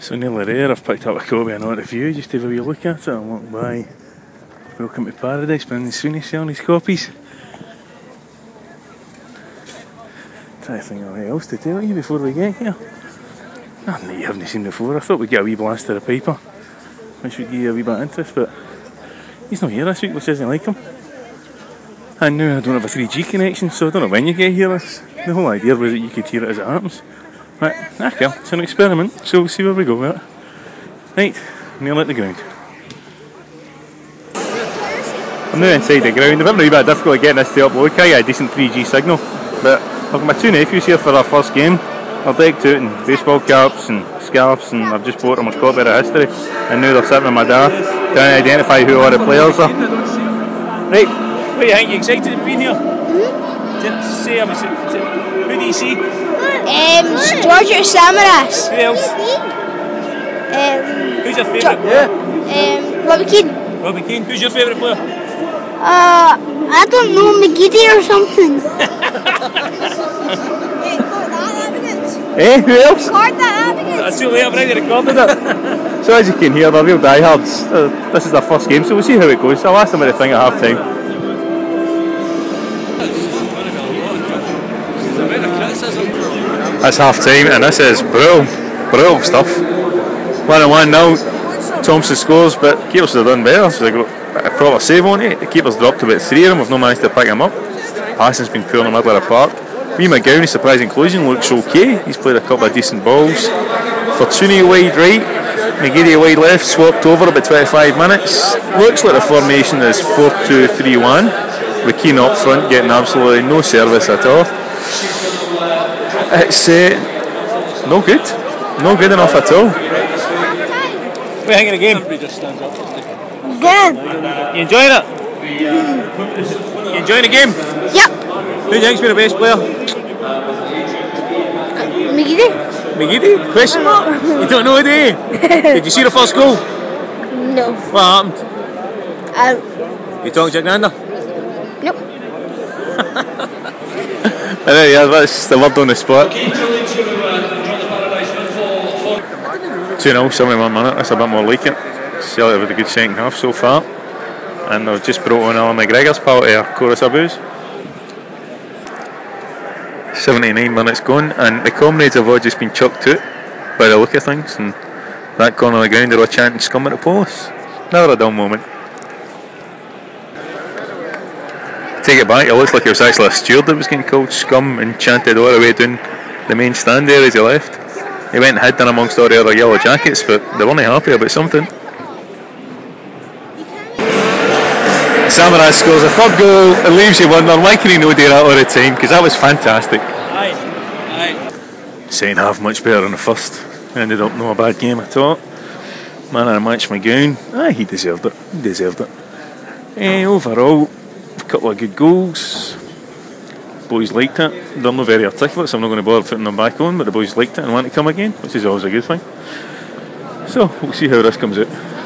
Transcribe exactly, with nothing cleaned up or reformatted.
So nearly there, I've picked up a copy of Not Review just to have a wee look at it and walk by Welcome to Paradise, Brendan Sweeney selling his copies. Try to think of what else to tell you before we get here. Nothing that you haven't seen before. I thought we'd get a wee blast of the paper, which would give you a wee bit of interest, but he's not here this week, which isn't like him. And now I don't have a three G connection, so I don't know when you get here. This. The whole idea was that you could hear it as it happens. Right, okay, it's an experiment, so we'll see where we go with it. Right, nearly at the ground. I'm now inside the ground. It's a wee bit difficult getting this to upload. Can't get a decent three G signal, but I've got my two nephews here for our first game. They're decked out in baseball caps and scarves, and I've just bought them a copy of the history, and now they're sitting with my dad trying to identify who all the players are. Right, what do you think? You excited to be here? Mm-hmm. Say, I'm, who do you see? Um, Georgia Samaras. Who else? Um, Who's your favourite player? Um, Robbie Keane. Robbie Keane. Who's your favourite player? Uh, I don't know, McGiddy or something. Eh, who else? Record that, That's too late, I've already recorded it. So as you can hear, they're real diehards. Uh, this is their first game, so we'll see how it goes. I'll ask them what they think at half time. That's half time, and this is brutal, brutal stuff. one and one now. Thompson scores, but keepers have done better, so they got a proper save on it. The keeper's dropped about three of them, we've not managed to pick him up. Passing's been poor in the middle of the park. Wee McGown's surprise inclusion looks okay. He's played a couple of decent balls. Fortuny wide right, McGeady wide left, swapped over about twenty-five minutes. Looks like the formation is four two three one, with Keane up front getting absolutely no service at all. It's uh, no good, no good enough at all. What do you think of the game? Good. You enjoying it? You enjoying the game? Yep. Who do you think's been the best player? McGiddy. McGeady? Question mark? You don't know, do you? Did you see the first goal? No. What happened? Uh, You talking to Jagnander? nope. There yeah, that's the word on the spot. two nil, seventy-one minute, that's a bit more like it. Celtic with a good second half so far. And they've just brought on Alan McGregor's part of our chorus of boos. seventy-nine minutes gone, and the comrades have all just been chucked out by the look of things, and that corner of the ground they're all chanting scum at the police. Never a dull moment. Take it back, it looks like it was actually a steward that was getting called scum and chanted all the way down the main stand there as he left. He went and hid in amongst all the other yellow jackets, but they weren't happy about something. Samaras scores a third goal, it leaves you wondering why can he not do that all the time, because that was fantastic. Aye, aye. Second half much better than the first. Ended up no a bad game at all. Man of the match, McGowan. Aye, he deserved it. He deserved it. Eh, overall, a couple of good goals. Boys liked it. They're not very articulate, so I'm not going to bother putting them back on, but the boys liked it and want to come again, which is always a good thing. So, we'll see how this comes out.